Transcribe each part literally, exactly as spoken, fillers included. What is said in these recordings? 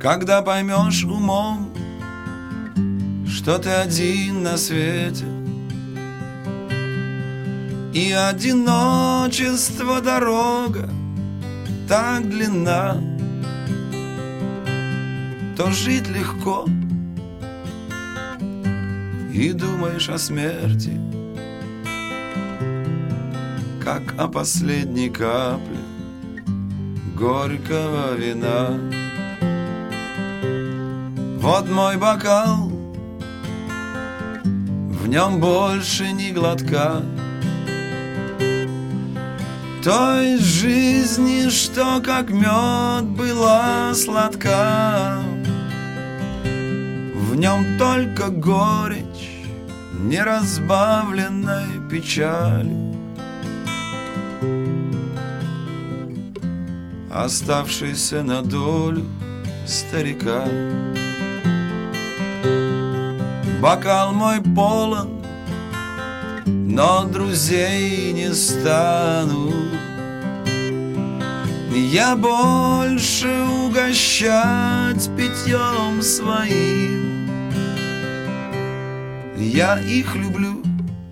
Когда поймешь умом, что ты один на свете, и одиночество дорога так длинна, то жить легко, и думаешь о смерти, как о последней капле горького вина. Вот мой бокал, в нем больше ни глотка той жизни, что как мед была сладка. В нем только горечь неразбавленной печали, оставшийся на долю старика. Бокал мой полон, но друзей не стану я больше угощать питьем своим. Я их люблю,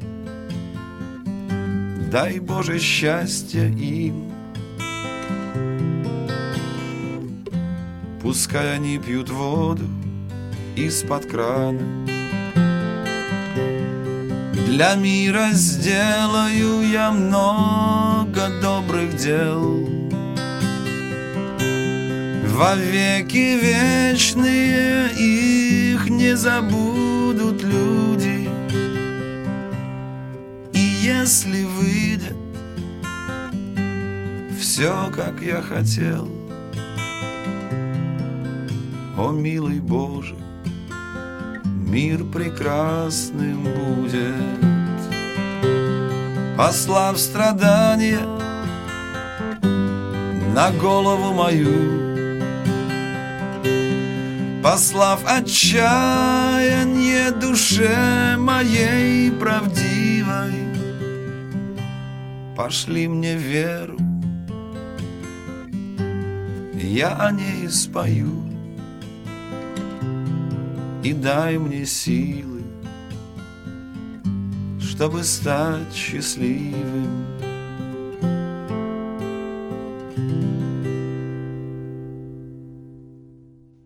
дай Боже счастья им. Пускай они пьют воду из-под крана. Для мира сделаю я много добрых дел. Во веки вечные их не забудут люди. И если выйдет все, как я хотел, о, милый Боже, мир прекрасным будет. Послав страдания на голову мою, послав отчаяние душе моей правдивой, пошли мне веру, я о ней спою. И дай мне силы, чтобы стать счастливым.